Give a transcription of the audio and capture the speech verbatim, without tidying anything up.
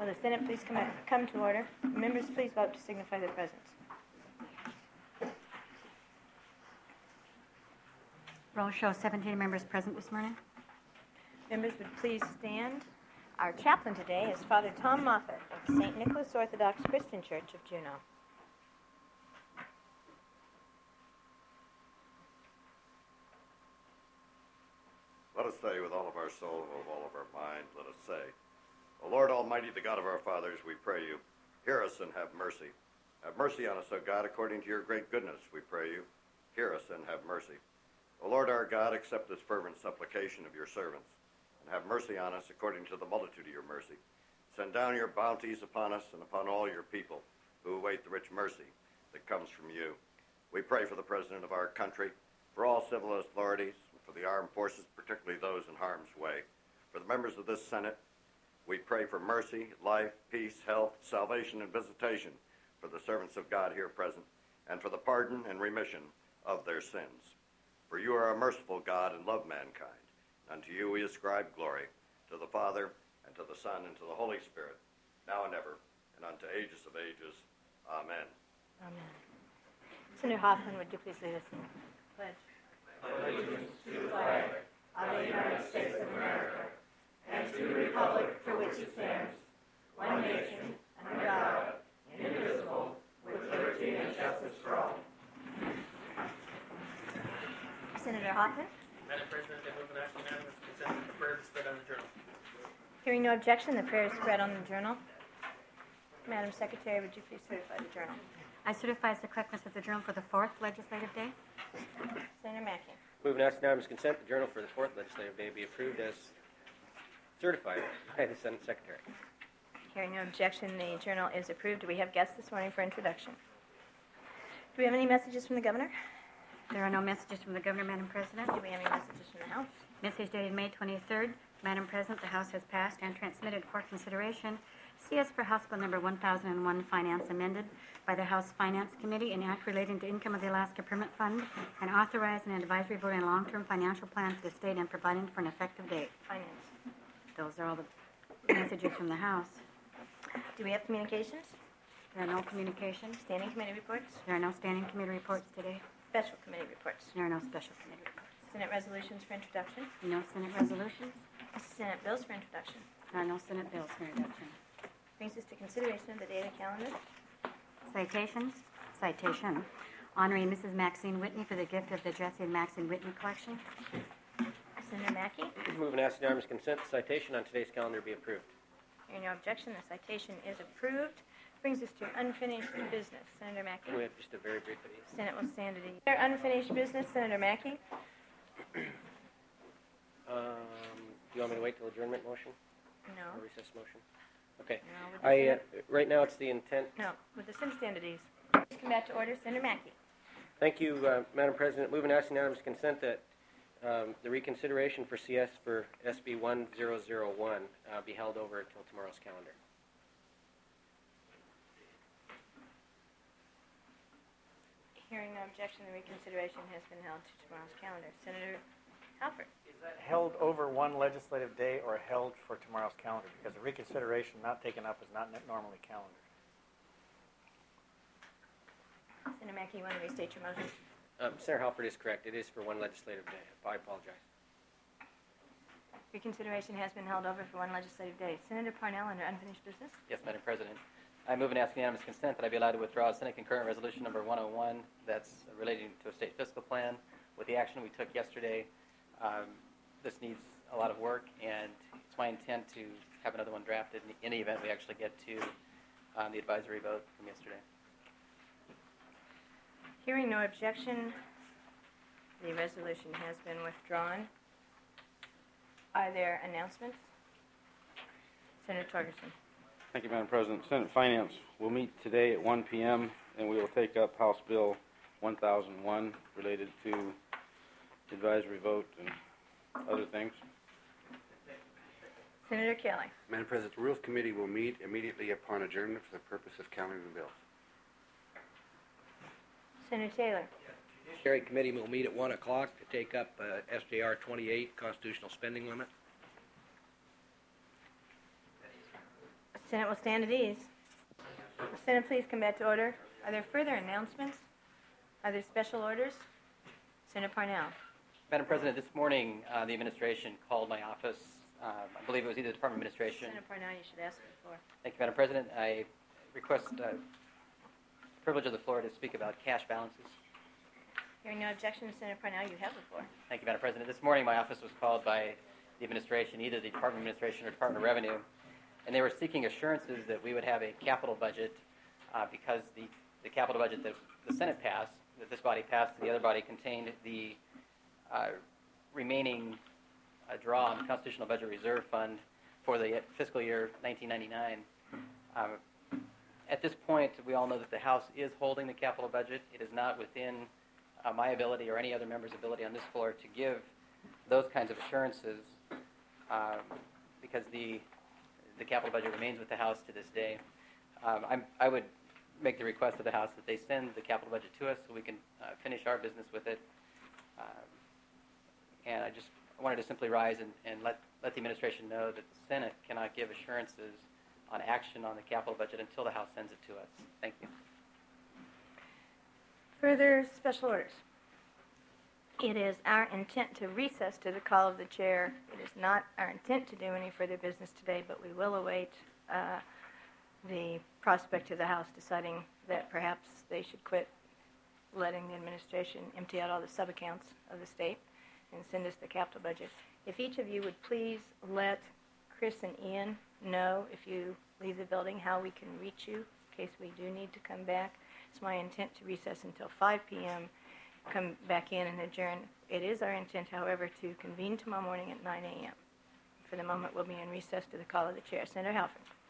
Will the Senate please come, come to order? Members, please vote to signify their presence. Roll shows seventeen members present this morning. Members would please stand. Our chaplain today is Father Tom Moffat of Saint Nicholas Orthodox Christian Church of Juneau. Let us say with all of our soul and with all of our mind, let us say, O Lord Almighty, the God of our fathers, we pray you, hear us and have mercy. Have mercy on us, O God, according to your great goodness, we pray you. Hear us and have mercy. O Lord our God, accept this fervent supplication of your servants, and have mercy on us according to the multitude of your mercy. Send down your bounties upon us and upon all your people who await the rich mercy that comes from you. We pray for the President of our country, for all civil authorities, for the armed forces, particularly those in harm's way. For the members of this Senate, we pray for mercy, life, peace, health, salvation, and visitation for the servants of God here present, and for the pardon and remission of their sins. For you are a merciful God and love mankind. Unto you we ascribe glory, to the Father, and to the Son, and to the Holy Spirit, now and ever, and unto ages of ages. Amen. Amen. Senator Hoffman, would you please lead us in the pledge? Allegiance to the flag of the United States of America, and to the republic for which it stands, one nation, under God, indivisible, with liberty and justice for all. Senator Hoffman? Madam President, I move an act unanimous consent that the prayer be spread on the journal. Hearing no objection, the prayer is spread on the journal. Madam Secretary, would you please certify the journal? I certify the correctness of the journal for the fourth legislative day. Senator Mackey? Move an act unanimous consent the journal for the fourth legislative day be approved as certified by the Senate Secretary. Hearing no objection, the journal is approved. Do we have guests this morning for introduction? Do we have any messages from the governor? There are no messages from the governor, Madam President. Do we have any messages from the House? Message dated May twenty-third. Madam President, the House has passed and transmitted for consideration C S for House Bill number one thousand one, Finance amended by the House Finance Committee, an act relating to income of the Alaska Permit Fund, and authorizing an advisory vote on a long-term financial plan for the state and providing for an effective date. Finance. Those are all the messages from the House. Do we have communications? There are no communications. Standing committee reports? There are no standing committee reports today. Special committee reports? There are no special committee reports. Senate resolutions for introduction? No Senate resolutions. Senate bills for introduction? There are no Senate bills for introduction. Brings us to consideration of the daily calendar. Citations. Citation. Honoring Missus Maxine Whitney for the gift of the Jesse and Maxine Whitney collection. Senator Mackey? Move an act unanimous consent the citation on today's calendar be approved. Hearing no objection, the citation is approved. Brings us to unfinished business. Senator Mackey? We have just a very brief video. Senate will stand at ease. Unfinished business. Senator Mackey? Um, do you want me to wait till adjournment motion? No. Or recess motion? Okay. No. With the I uh, Senate, right now it's the intent. no. Would the Senate stand at ease? Please come back to order. Senator Mackey? Thank you, uh, Madam President. Move an act unanimous consent that um, the reconsideration for C S for S B one thousand one uh, be held over until tomorrow's calendar. Hearing no objection, the reconsideration has been held to tomorrow's calendar. Senator Halpert? Is that held over one legislative day or held for tomorrow's calendar? Because the reconsideration not taken up is not normally calendared. Senator Mackey, you want to restate your motion? Um, Senator Halford is correct. It is for one legislative day. I apologize. Reconsideration has been held over for one legislative day. Senator Parnell, under unfinished business? Yes, Madam President. I move and ask unanimous consent that I be allowed to withdraw Senate concurrent resolution number one oh one that's relating to a state fiscal plan. With the action we took yesterday, um, this needs a lot of work, and it's my intent to have another one drafted in any event we actually get to um, the advisory vote from yesterday. Hearing no objection, the resolution has been withdrawn. Are there announcements? Senator Torgerson. Thank you, Madam President. Senate Finance will meet today at one p.m. and we will take up House Bill one thousand one related to advisory vote and other things. Senator Kelly. Madam President, the Rules Committee will meet immediately upon adjournment for the purpose of calendaring bills. Senator Taylor. Judiciary Committee will meet at one o'clock to take up uh, S J R twenty-eight, constitutional spending limit. Senate will stand at ease. Will Senate please come back to order? Are there further announcements? Are there special orders? Senator Parnell. Madam President, this morning uh, the administration called my office. Um, I believe it was either the Department of Administration. Senator Parnell, you should ask for the floor. Thank you, Madam President. I request uh, privilege of the floor to speak about cash balances. Hearing no objection, Senator Parnell, you have the floor. Thank you, Madam President. This morning my office was called by the administration, either the Department of Administration or Department of Revenue, and they were seeking assurances that we would have a capital budget uh, because the, the capital budget that the Senate passed, that this body passed, and the other body contained the uh, remaining uh, draw on the Constitutional Budget Reserve Fund for the fiscal year nineteen ninety-nine. Um, at this point, we all know that the House is holding the capital budget. It is not within uh, my ability or any other member's ability on this floor to give those kinds of assurances um, because the the capital budget remains with the House to this day. Um, I'm, I would make the request of the House that they send the capital budget to us so we can uh, finish our business with it. Um, and I just wanted to simply rise and, and let, let the administration know that the Senate cannot give assurances on action on the capital budget until the House sends it to us. Thank you. Further special orders. It is our intent to recess to the call of the chair. It is not our intent to do any further business today, but we will await uh, the prospect of the House deciding that perhaps they should quit letting the administration empty out all the sub-accounts of the state and send us the capital budget. If each of you would please let Chris and Ian know if you leave the building how we can reach you in case we do need to come back. It's my intent to recess until five p.m., come back in and adjourn. It is our intent, however, to convene tomorrow morning at nine a.m. For the moment, we'll be in recess to the call of the chair. Senator Halford.